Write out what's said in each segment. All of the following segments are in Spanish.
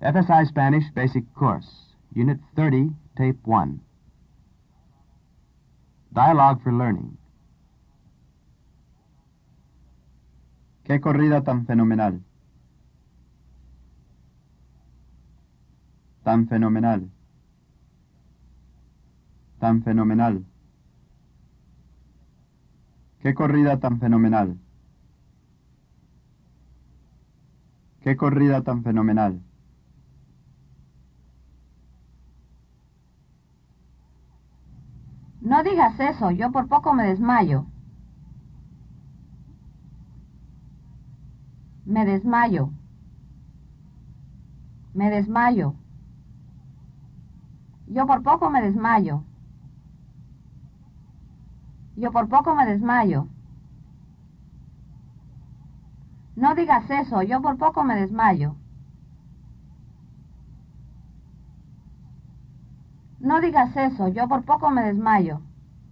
FSI Spanish Basic Course, Unit 30, Tape 1. Dialogue for Learning. ¡Qué corrida tan fenomenal! Tan fenomenal. Tan fenomenal. ¡Qué corrida tan fenomenal! ¡Qué corrida tan fenomenal! No digas eso, yo por poco me desmayo. Me desmayo. Me desmayo. Yo por poco me desmayo. Yo por poco me desmayo. No digas eso, yo por poco me desmayo. No digas eso, yo por poco me desmayo.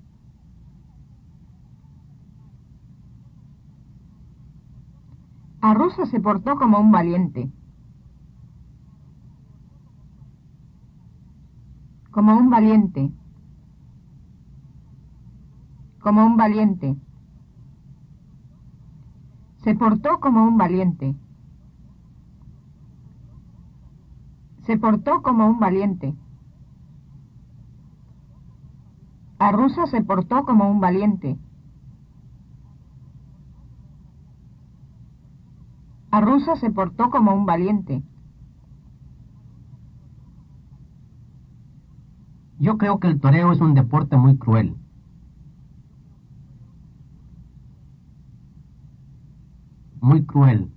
Arruza se portó como un valiente. Como un valiente. Como un valiente. Se portó como un valiente. Se portó como un valiente. Arruza se portó como un valiente. Arruza se portó como un valiente. Yo creo que el toreo es un deporte muy cruel. Muy cruel.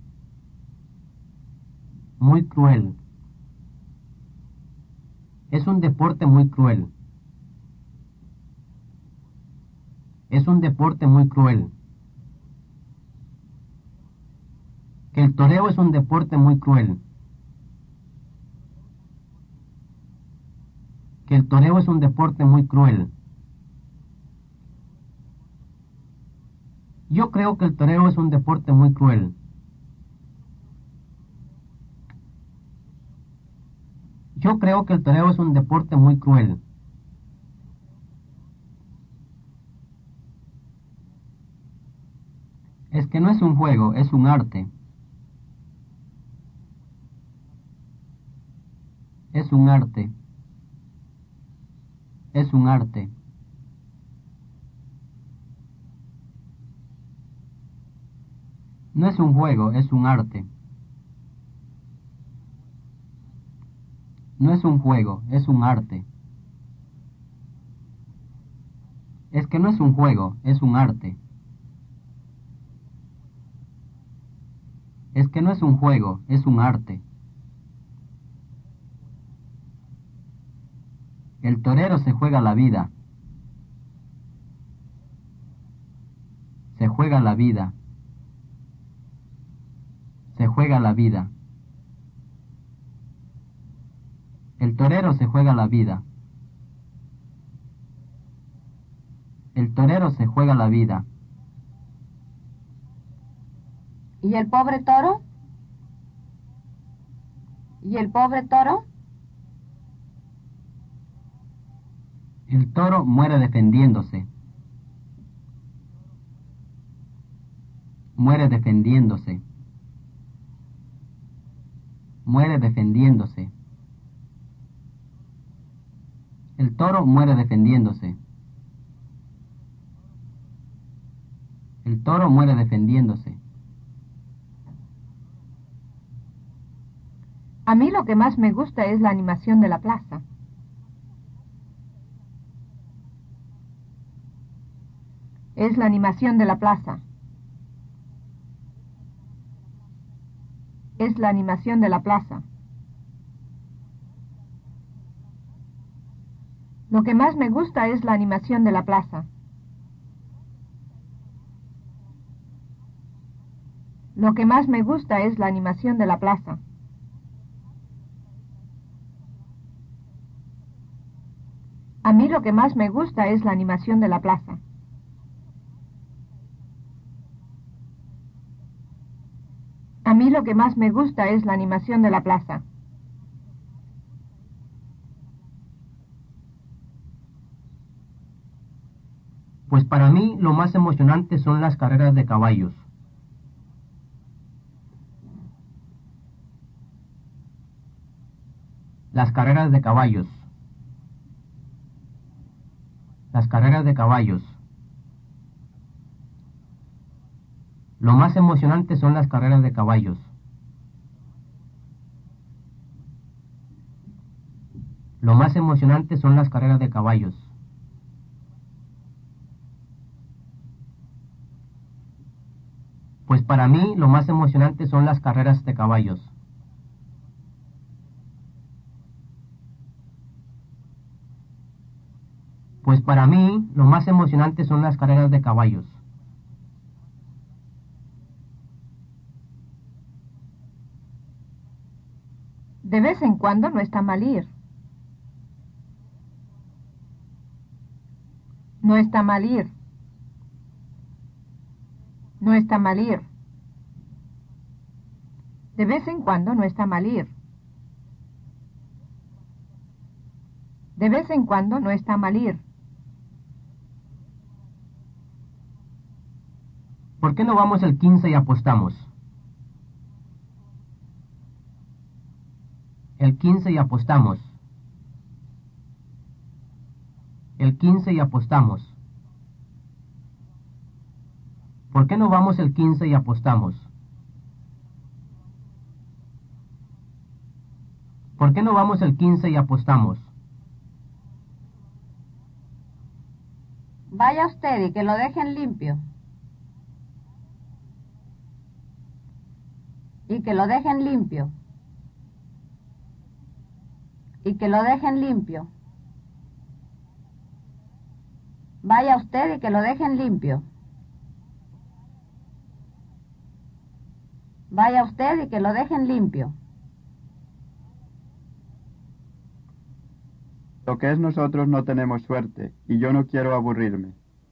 Muy cruel. Es un deporte muy cruel. Es un deporte muy cruel. Que el toreo es un deporte muy cruel. Que el toreo es un deporte muy cruel. Yo creo que el toreo es un deporte muy cruel. Yo creo que el toreo es un deporte muy cruel. Es que no es un juego, es un arte. Es un arte. Es un arte. No es un juego, es un arte. No es un juego, es un arte. Es que no es un juego, es un arte. Es que no es un juego, es un arte. El torero se juega la vida. Se juega la vida. Se juega la vida. El torero se juega la vida. El torero se juega la vida. ¿Y el pobre toro? ¿Y el pobre toro? El toro muere defendiéndose. Muere defendiéndose. Muere defendiéndose. El toro muere defendiéndose. El toro muere defendiéndose. A mí lo que más me gusta es la animación de la plaza. Es la animación de la plaza. Es la animación de la plaza. Lo que más me gusta es la animación de la plaza. Lo que más me gusta es la animación de la plaza. A mí lo que más me gusta es la animación de la plaza. A mí lo que más me gusta es la animación de la plaza. Pues para mí lo más emocionante son las carreras de caballos. Las carreras de caballos. Las carreras de caballos. Lo más emocionante son las carreras de caballos. Lo más emocionante son las carreras de caballos. Pues para mí lo más emocionante son las carreras de caballos. Pues para mí lo más emocionante son las carreras de caballos. De vez en cuando no está mal ir. No está mal ir. No está mal ir. De vez en cuando no está mal ir. De vez en cuando no está mal ir. ¿Por qué no vamos el 15 y apostamos? El 15 y apostamos. El 15 y apostamos. ¿Por qué no vamos el 15 y apostamos? ¿Por qué no vamos el 15 y apostamos? Vaya usted y que lo dejen limpio. Y que lo dejen limpio. Y que lo dejen limpio. Vaya usted y que lo dejen limpio. Vaya usted y que lo dejen limpio. Lo que es nosotros no tenemos suerte, y yo no quiero aburrirme.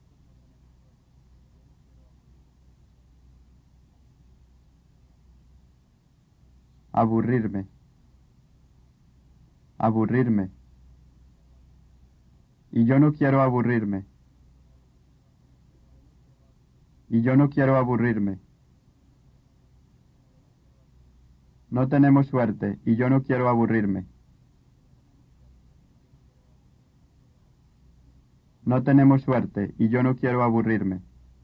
Aburrirme. Aburrirme. Y yo no quiero aburrirme. Y yo no quiero aburrirme. No tenemos suerte, y yo no quiero aburrirme. No tenemos suerte, y yo no quiero aburrirme.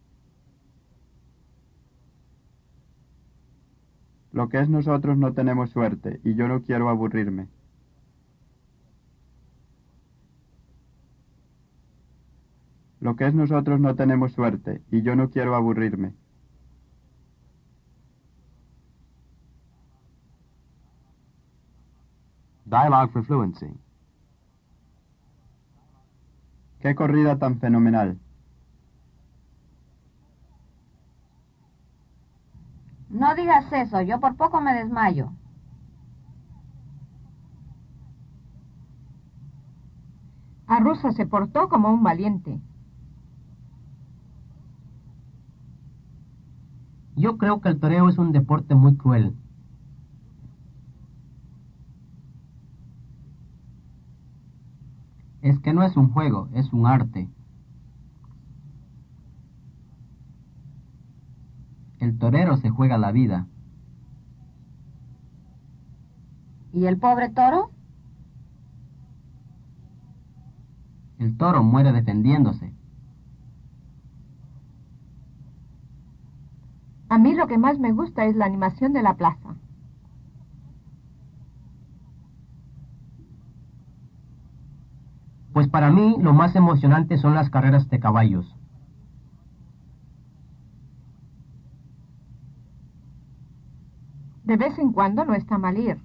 Lo que es nosotros no tenemos suerte, y yo no quiero aburrirme. Lo que es nosotros no tenemos suerte, y yo no quiero aburrirme. Dialogue for fluency. ¡Qué corrida tan fenomenal! No digas eso, yo por poco me desmayo. Arruza se portó como un valiente. Yo creo que el toreo es un deporte muy cruel. Es que no es un juego, es un arte. El torero se juega la vida. ¿Y el pobre toro? El toro muere defendiéndose. A mí lo que más me gusta es la animación de la plaza. Pues para mí lo más emocionante son las carreras de caballos. De vez en cuando no está mal ir.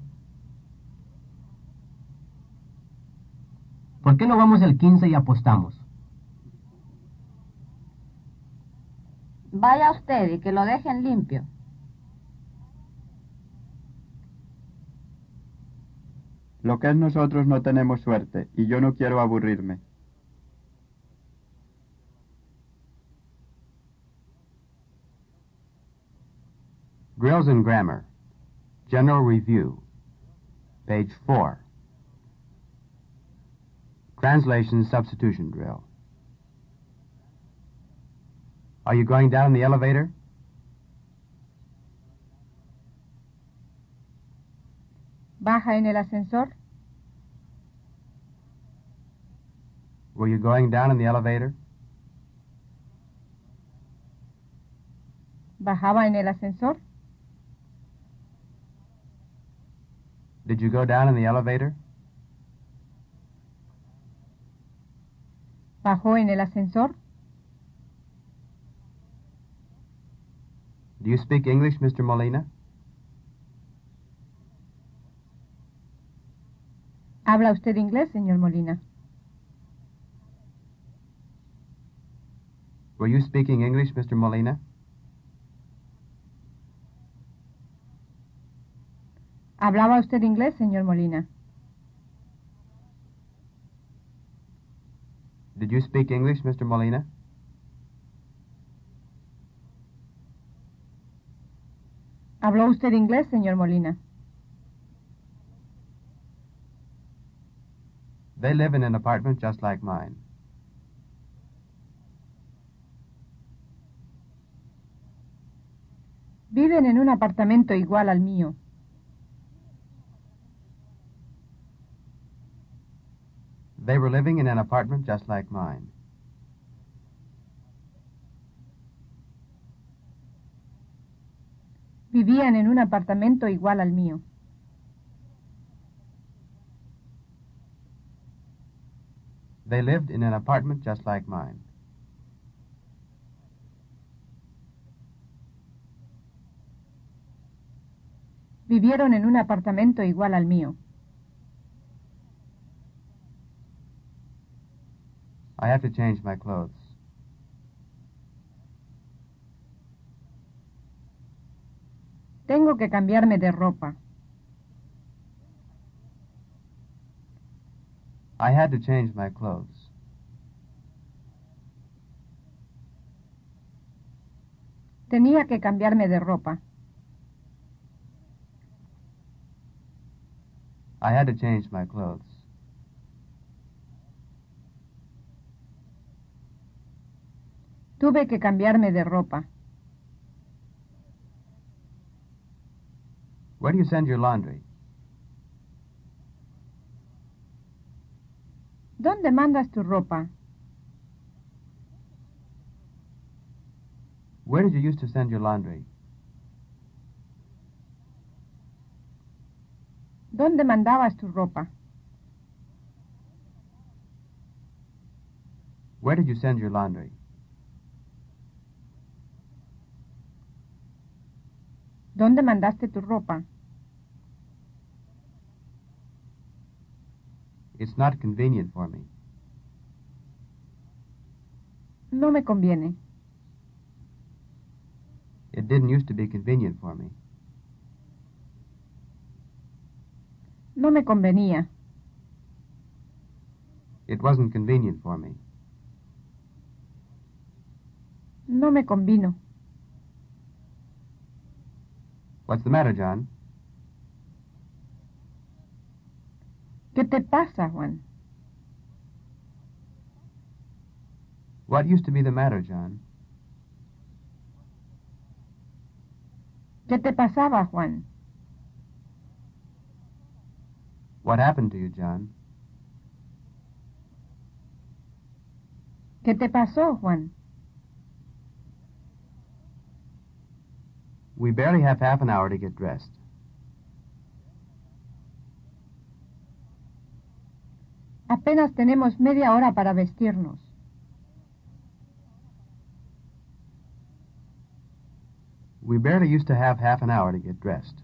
¿Por qué no vamos el 15 y apostamos? Vaya usted y que lo dejen limpio. Lo que es nosotros no tenemos suerte, y yo no quiero aburrirme. Drills in Grammar. General Review. Page 4. Translation Substitution Drill. Are you going down in the elevator? ¿Baja en el ascensor? Were you going down in the elevator? ¿Bajaba en el ascensor? Did you go down in the elevator? ¿Bajó en el ascensor? Do you speak English, Mr. Molina? ¿Habla usted inglés, señor Molina? Were you speaking English, Mr. Molina? ¿Hablaba usted inglés, señor Molina? Did you speak English, Mr. Molina? ¿Habló usted inglés, señor Molina? They live in an apartment just like mine. Viven en un apartamento igual al mío. They were living in an apartment just like mine. Vivían en un apartamento igual al mío. They lived in an apartment just like mine. Vivieron en un apartamento igual al mío. I have to change my clothes. Tengo que cambiarme de ropa. I had to change my clothes. Tenía que cambiarme de ropa. I had to change my clothes. Tuve que cambiarme de ropa. Where do you send your laundry? ¿Dónde mandas tu ropa? Where did you used to send your laundry? ¿Dónde mandabas tu ropa? Where did you send your laundry? ¿Dónde mandaste tu ropa? It's not convenient for me. No me conviene. It didn't used to be convenient for me. No me convenía. It wasn't convenient for me. No me convino. What's the matter, John? ¿Qué te pasa, Juan? What used to be the matter, John? ¿Qué te pasaba, Juan? What happened to you, John? ¿Qué te pasó, Juan? We barely have half an hour to get dressed. Apenas tenemos media hora para vestirnos. We barely used to have half an hour to get dressed.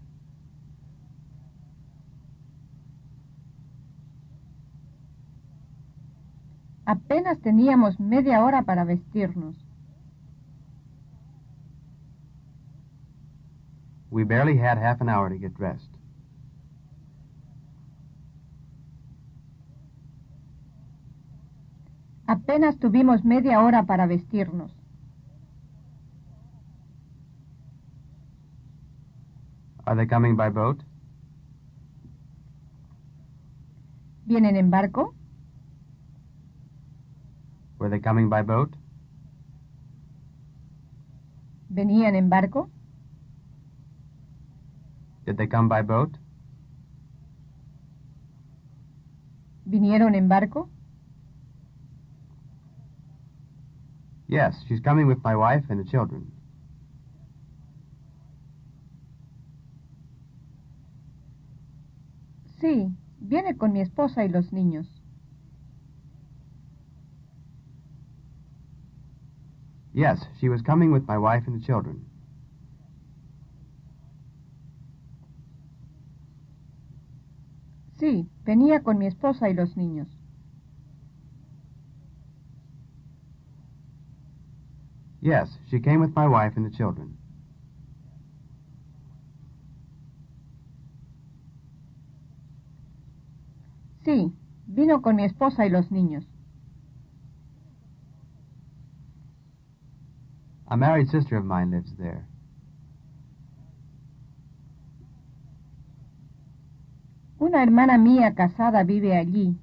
Apenas teníamos media hora para vestirnos. We barely had half an hour to get dressed. Apenas tuvimos media hora para vestirnos. Are they coming by boat? ¿Vienen en barco? Were they coming by boat? ¿Venían en barco? Did they come by boat? ¿Vinieron en barco? Yes, she's coming with my wife and the children. Sí, viene con mi esposa y los niños. Yes, she was coming with my wife and the children. Sí, venía con mi esposa y los niños. Yes, she came with my wife and the children. Sí, vino con mi esposa y los niños. A married sister of mine lives there. Una hermana mía casada vive allí.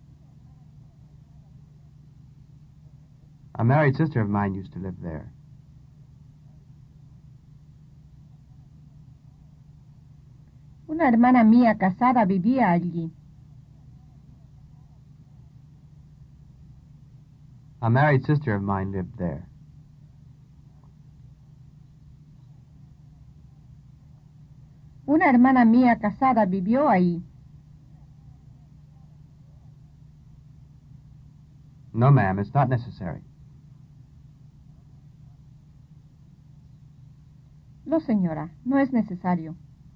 A married sister of mine used to live there. Una hermana mía casada vivía allí. A married sister of mine lived there. Una hermana mía casada vivió ahí. No, ma'am, it's not necessary. No, señora, no es necesario.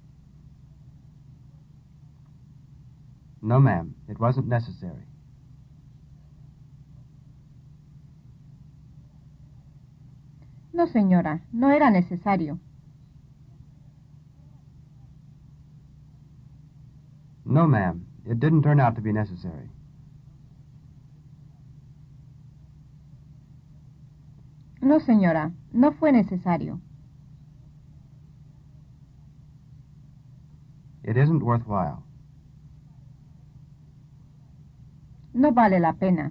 No, ma'am, it wasn't necessary. No, señora, no era necesario. No, ma'am, it didn't turn out to be necessary. No, señora, no fue necesario. It isn't worthwhile. No vale la pena.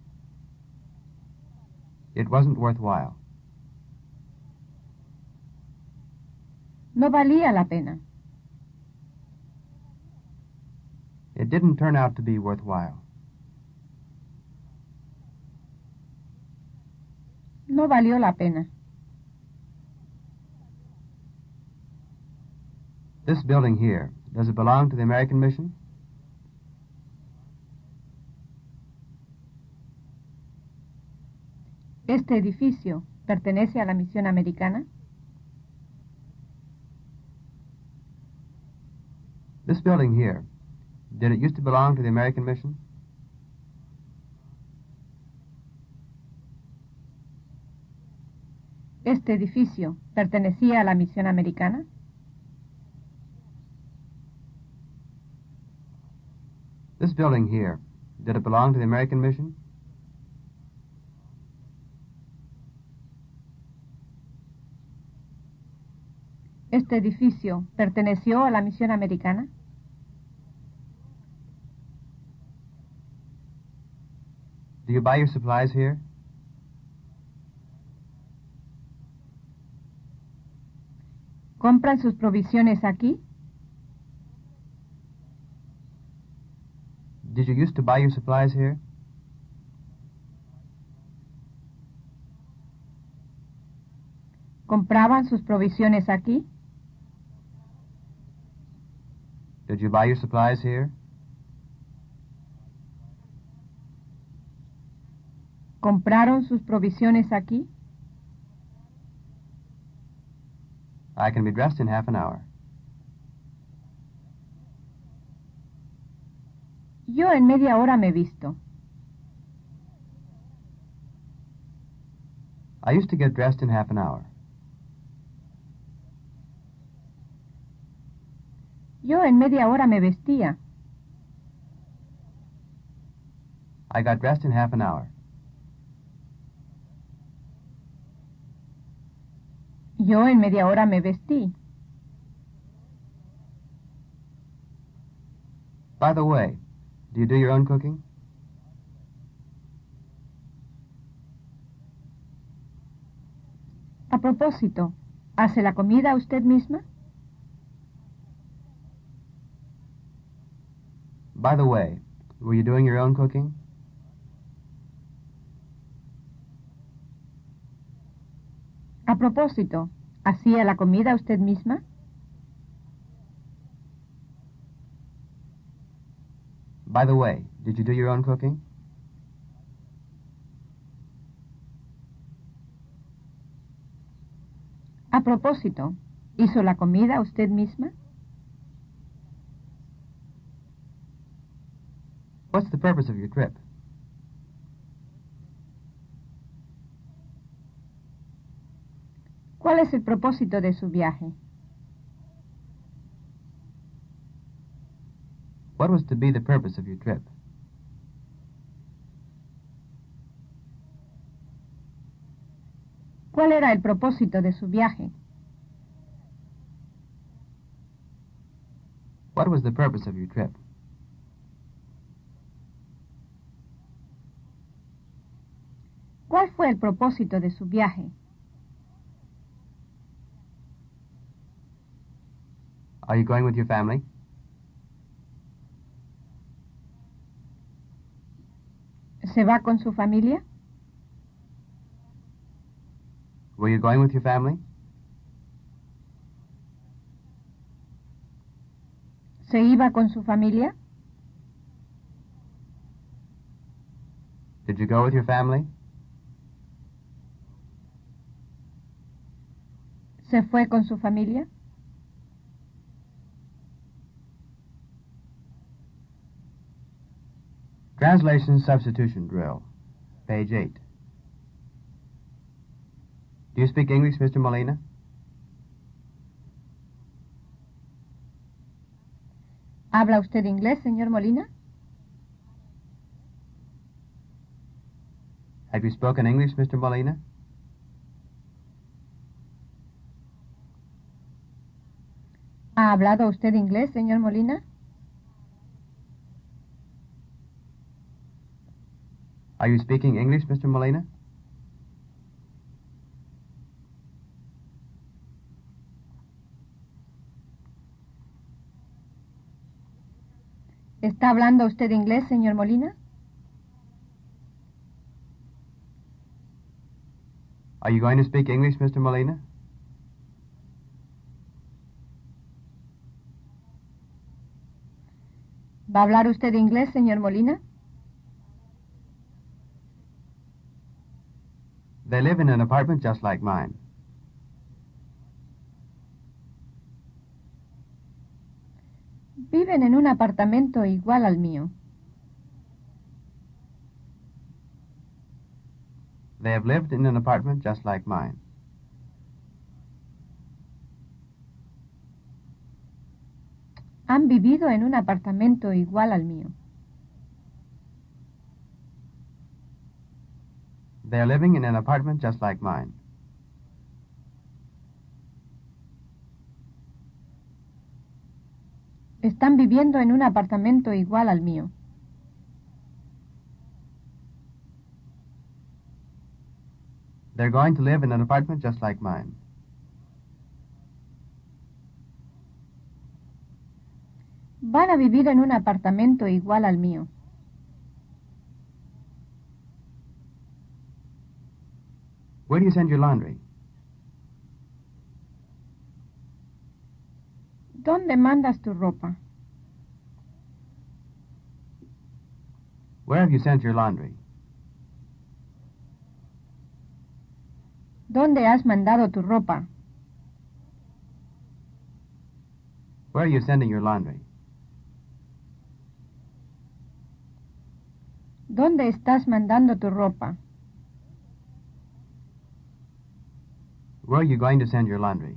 It wasn't worthwhile. No valía la pena. It didn't turn out to be worthwhile. No valió la pena. This building here, does it belong to the American Mission? ¿Este edificio pertenece a la misión americana? This building here, did it used to belong to the American Mission? ¿Este edificio pertenecía a la misión americana? This building here, did it belong to the American Mission? ¿Este edificio perteneció a la misión americana? Do you buy your supplies here? ¿Compran sus provisiones aquí? Did you used to buy your supplies here? ¿Compraban sus provisiones aquí? Did you buy your supplies here? ¿Compraron sus provisiones aquí? I can be dressed in half an hour. Yo en media hora me visto. I used to get dressed in half an hour. Yo en media hora me vestía. I got dressed in half an hour. Yo en media hora me vestí. By the way, do you do your own cooking? propósito, ¿hace la comida usted misma? By the way, were you doing your own cooking? A propósito, ¿hacía la comida usted misma? By the way, did you do your own cooking? A propósito, ¿hizo la comida usted misma? What's the purpose of your trip? ¿Cuál es el propósito de su viaje? What was to be the purpose of your trip? ¿Cuál era el propósito de su viaje? What was the purpose of your trip? ¿Cuál fue el propósito de su viaje? Are you going with your family? ¿Se va con su familia? Were you going with your family? ¿Se iba con su familia? Did you go with your family? ¿Se fue con su familia? Translation Substitution Drill, page 8. Do you speak English, Mr. Molina? ¿Habla usted inglés, señor Molina? Have you spoken English, Mr. Molina? ¿Ha hablado usted inglés, señor Molina? Are you speaking English, Mr. Molina? ¿Está hablando usted inglés, señor Molina? Are you going to speak English, Mr. Molina? ¿Va a hablar usted inglés, señor Molina? They live in an apartment just like mine. Viven en un apartamento igual al mío. They have lived in an apartment just like mine. Han vivido en un apartamento igual al mío. They are living in an apartment just like mine. Están viviendo en un apartamento igual al mío. They're going to live in an apartment just like mine. Van a vivir en un apartamento igual al mío. Where do you send your laundry? ¿Dónde mandas tu ropa? Where have you sent your laundry? ¿Dónde has mandado tu ropa? Where are you sending your laundry? ¿Dónde estás mandando tu ropa? Where are you going to send your laundry?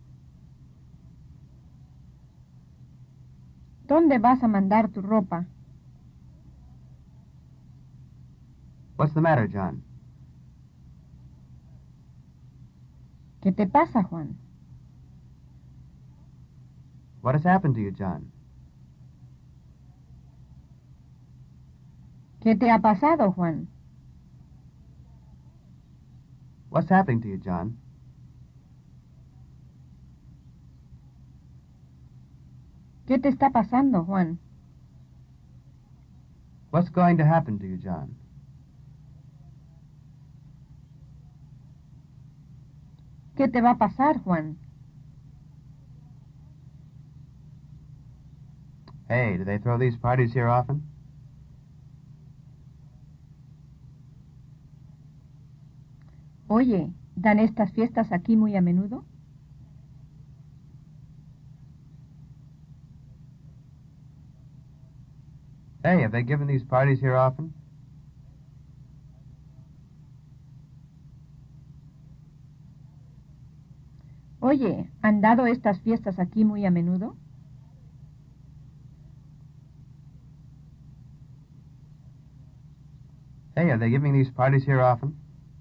¿Dónde vas a mandar tu ropa? What's the matter, John? ¿Qué te pasa, Juan? What has happened to you, John? ¿Qué te ha pasado, Juan? What's happening to you, John? ¿Qué te está pasando, Juan? What's going to happen to you, John? ¿Qué te va a pasar, Juan? Hey, do they throw these parties here often? Oye, ¿dan estas fiestas aquí muy a menudo? Hey, have they given these parties here often? Oye, ¿han dado estas fiestas aquí muy a menudo? Hey, are they giving these parties here often?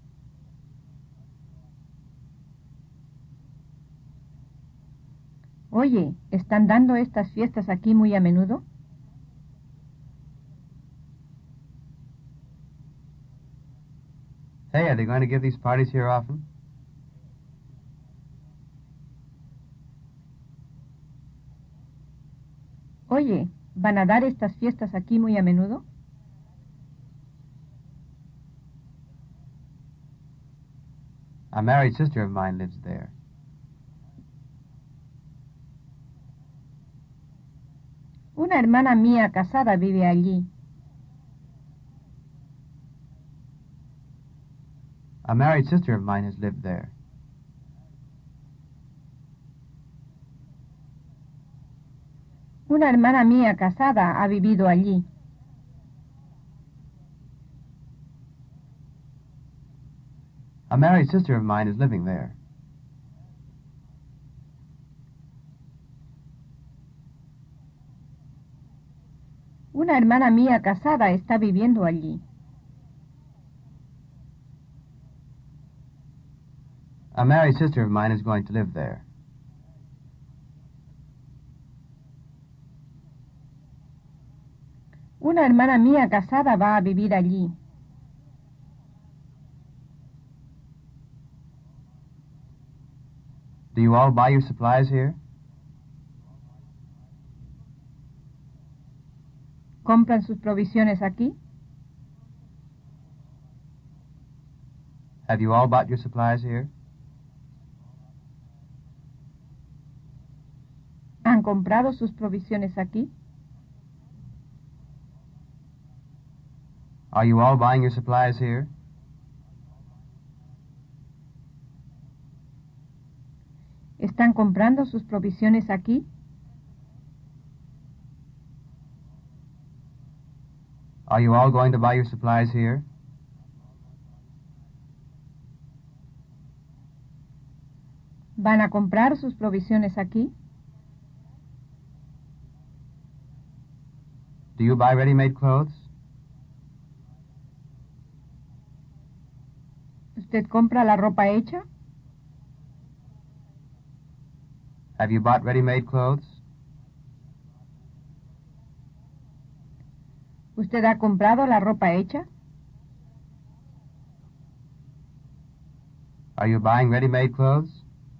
Oye, ¿están dando estas fiestas aquí muy a menudo? Hey, are they going to give these parties here often? Oye, ¿van a dar estas fiestas aquí muy a menudo? A married sister of mine lives there. Una hermana mía casada vive allí. A married sister of mine has lived there. Una hermana mía casada ha vivido allí. A married sister of mine is living there. Una hermana mía casada está viviendo allí. A married sister of mine is going to live there. Una hermana mía casada va a vivir allí. Do you all buy your supplies here? ¿Compran sus provisiones aquí? Have you all bought your supplies here? ¿Han comprado sus provisiones aquí? Are you all buying your supplies here? ¿Están comprando sus provisiones aquí? Are you all going to buy your supplies here? ¿Van a comprar sus provisiones aquí? Do you buy ready-made clothes? ¿Usted compra la ropa hecha? Have you bought ready-made clothes? ¿Usted ha comprado la ropa hecha? Are you buying ready-made clothes?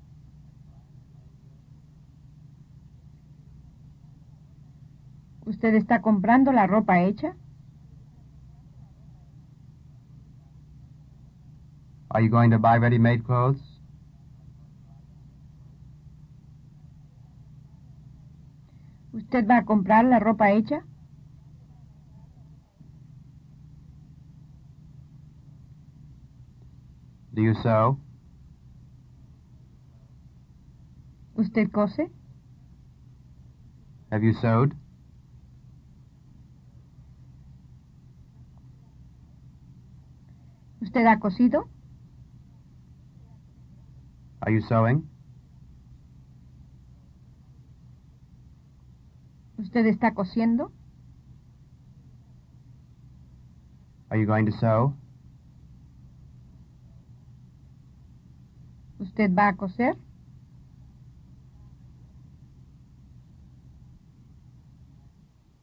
¿Usted está comprando la ropa hecha? Are you going to buy ready-made clothes? ¿Usted va a comprar la ropa hecha? Do you sew? ¿Usted cose? Have you sewed? ¿Usted ha cosido? Are you sewing? ¿Usted está cosiendo? Are you going to sew? ¿Usted va a coser?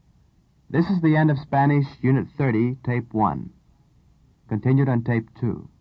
This is the end of Spanish Unit 30, Tape 1. Continued on Tape 2.